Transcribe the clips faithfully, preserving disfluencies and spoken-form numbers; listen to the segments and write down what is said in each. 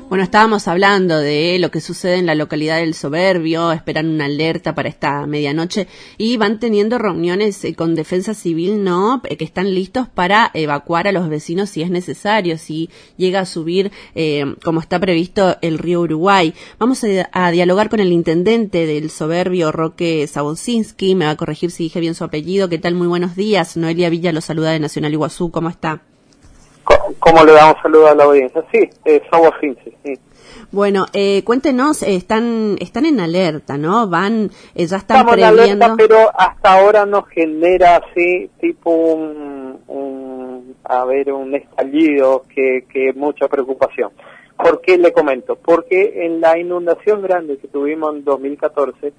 Bueno, estábamos hablando de lo que sucede en la localidad del Soberbio, esperan una alerta para esta medianoche y van teniendo reuniones eh, con Defensa Civil, ¿no? Eh, que están listos para evacuar a los vecinos si es necesario, si llega a subir, eh, como está previsto, el río Uruguay. Vamos a, a dialogar con el intendente del Soberbio, Roque Sabocinski, me va a corregir si dije bien su apellido. ¿Qué tal? Muy buenos días. Noelia Villa lo saluda de Nacional Iguazú, ¿cómo está? ¿Cómo le damos saludo a la audiencia? Sí, eh, somos Cince, sí. Bueno, eh, cuéntenos, eh, están están en alerta, ¿no? Van, eh, ya están Estamos previendo... en alerta, pero hasta ahora nos genera así, tipo un, un a ver, un estallido que, que mucha preocupación. ¿Por qué le comento? Porque en la inundación grande que tuvimos en dos mil catorce,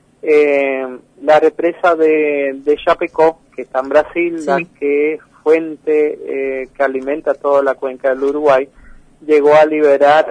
eh, la represa de, de Chapecó, que está en Brasil, sí, la que fuente eh, que alimenta toda la cuenca del Uruguay, llegó a liberar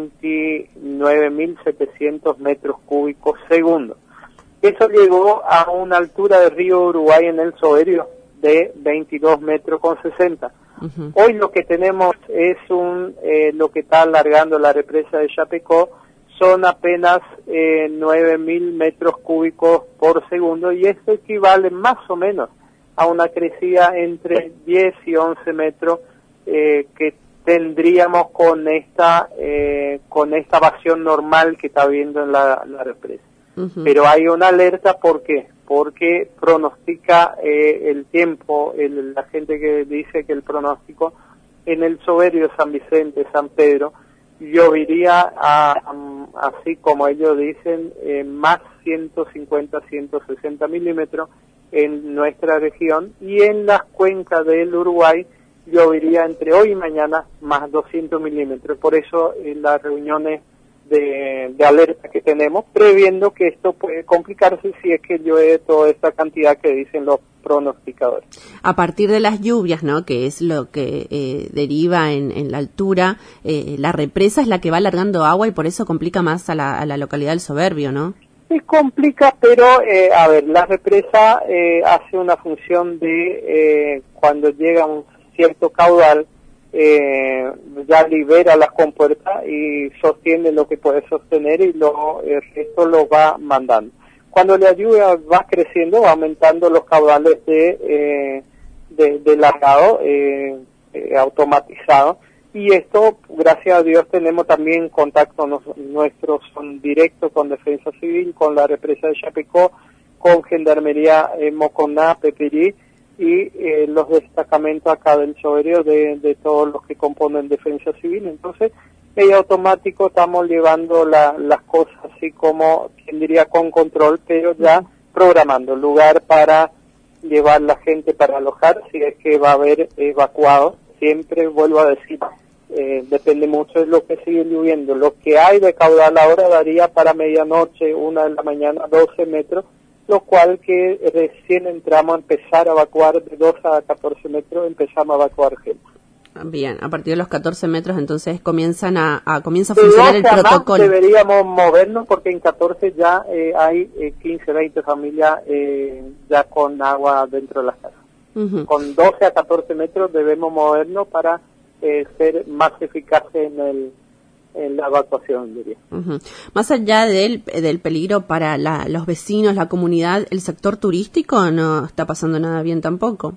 veintinueve mil setecientos metros cúbicos segundo. Eso llegó a una altura del río Uruguay en el Soberbio de veintidós metros con sesenta. Uh-huh. Hoy lo que tenemos es un eh, lo que está alargando la represa de Chapecó son apenas eh, nueve mil metros cúbicos por segundo, y esto equivale más o menos a una crecida entre diez y once metros eh, que tendríamos con esta eh, con esta evasión normal que está habiendo en la, la represa. Uh-huh. Pero hay una alerta, ¿por qué? Porque pronostica eh, el tiempo, el, la gente que dice que el pronóstico en el Soberbio, San Vicente, San Pedro, llovería a, a, así como ellos dicen, eh, más ciento cincuenta, ciento sesenta milímetros en nuestra región, y en las cuencas del Uruguay llovería entre hoy y mañana más doscientos milímetros. Por eso eh, las reuniones de, de alerta que tenemos, previendo que esto puede complicarse si es que llueve toda esta cantidad que dicen los pronosticadores. A partir de las lluvias, ¿no?, que es lo que eh, deriva en, en la altura, eh, la represa es la que va alargando agua y por eso complica más a la, a la localidad del Soberbio, ¿no? Se complica, pero eh, a ver, la represa eh, hace una función de eh, cuando llega un cierto caudal, eh, ya libera las compuertas y sostiene lo que puede sostener, y lo, el resto lo va mandando. Cuando la lluvia va creciendo, va aumentando los caudales de, eh, de, de largado eh, eh, automatizado. Y esto, gracias a Dios, tenemos también contacto nos, nuestros son directos con Defensa Civil, con la represa de Chapecó, con Gendarmería eh, Moconá, Pepirí, y eh, los destacamentos acá del Soberbio de, de todos los que componen Defensa Civil. Entonces, en automático estamos llevando la, las cosas así como, quien diría, con control, pero ya programando lugar para llevar la gente para alojar, si es que va a haber evacuados. Siempre vuelvo a decir, eh, depende mucho de lo que sigue lloviendo. Lo que hay de caudal ahora daría para medianoche, una de la mañana, doce metros, lo cual que recién entramos a empezar a evacuar de doce a catorce metros, empezamos a evacuar gente. Bien, a partir de los catorce metros entonces comienzan a, a comienza a funcionar el protocolo. Deberíamos movernos porque en catorce ya eh, hay eh, quince, veinte familias eh, ya con agua dentro de las casas. Uh-huh. Con doce a catorce metros debemos movernos para eh, ser más eficaces en, el, en la evacuación, diría. Uh-huh. Más allá del, del peligro para la, los vecinos, la comunidad, ¿el sector turístico no está pasando nada bien tampoco?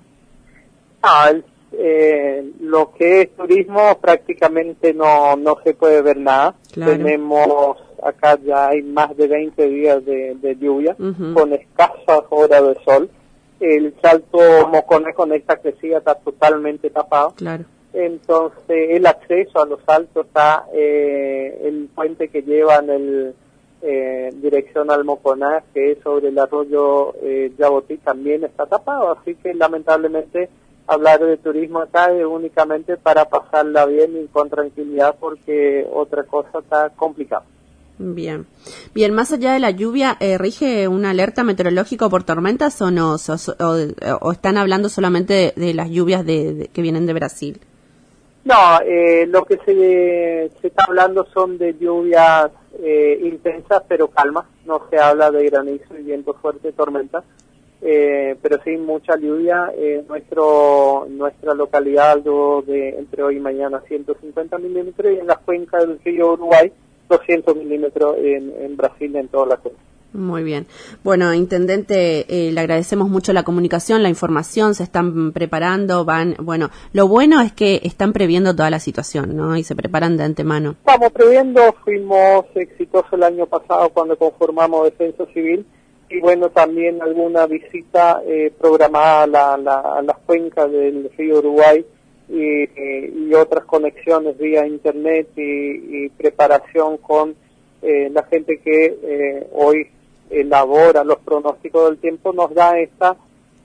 Ah, el, eh, lo que es turismo prácticamente no, no se puede ver nada. Claro. Tenemos, acá ya hay más de veinte días de, de lluvia, uh-huh, con escasas horas de sol. El salto Moconá con esta crecida está totalmente tapado. Claro. Entonces el acceso a los saltos está, eh, el puente que lleva en el eh, dirección al Moconá, que es sobre el arroyo eh, Yabotí, también está tapado. Así que lamentablemente hablar de turismo acá es únicamente para pasarla bien y con tranquilidad, porque otra cosa está complicada. Bien, bien. Más allá de la lluvia, eh, ¿rige una alerta meteorológica por tormentas o no? O, o, o están hablando solamente de, de las lluvias de, de, que vienen de Brasil? No, eh, lo que se, se está hablando son de lluvias eh, intensas pero calmas. No se habla de granizo y viento fuerte, tormentas. eh, pero sí mucha lluvia. Eh, nuestro nuestra localidad algo de entre hoy y mañana ciento cincuenta milímetros, y en la cuenca del río Uruguay doscientos milímetros en, en Brasil, en toda la cuenca. Muy bien. Bueno, intendente, eh, le agradecemos mucho la comunicación, la información, se están preparando, van, bueno, lo bueno es que están previendo toda la situación, ¿no? Y se preparan de antemano. Estamos previendo, fuimos exitosos el año pasado cuando conformamos Defensa Civil, y bueno, también alguna visita eh, programada a, la, la, a las cuencas del río Uruguay, y, y, y otras conexiones vía internet y, y preparación con eh, la gente que eh, hoy elabora los pronósticos del tiempo, nos da esta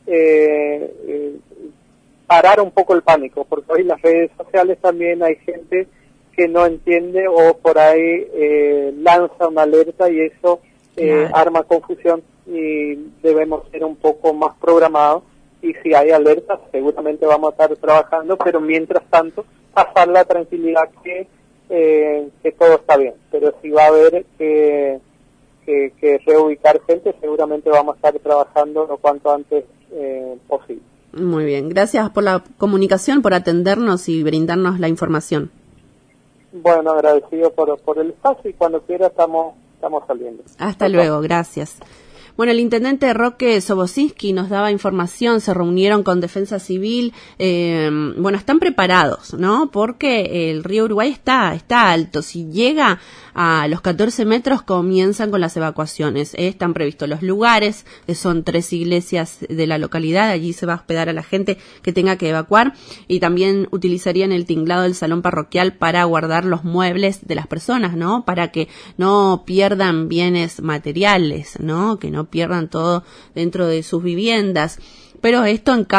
eh, eh, parar un poco el pánico, porque hoy las redes sociales también hay gente que no entiende o por ahí eh, lanza una alerta, y eso eh, claro. arma confusión, y debemos ser un poco más programados, y si hay alertas seguramente vamos a estar trabajando, pero mientras tanto pasar la tranquilidad que, eh, que todo está bien, pero si va a haber que Que, que reubicar gente, seguramente vamos a estar trabajando lo cuanto antes eh, posible. Muy bien, gracias por la comunicación, por atendernos y brindarnos la información. Bueno, agradecido por, por el espacio, y cuando quiera estamos, estamos saliendo. Hasta Entonces, luego, gracias. Bueno, el intendente Roque Sobocinski nos daba información, se reunieron con Defensa Civil, eh, bueno, están preparados, ¿no? Porque el río Uruguay está, está alto, si llega a los catorce metros comienzan con las evacuaciones, ¿eh? Están previstos los lugares, que son tres iglesias de la localidad, allí se va a hospedar a la gente que tenga que evacuar, y también utilizarían el tinglado del salón parroquial para guardar los muebles de las personas, ¿no? Para que no pierdan bienes materiales, ¿no? Que no pierdan todo dentro de sus viviendas, pero esto en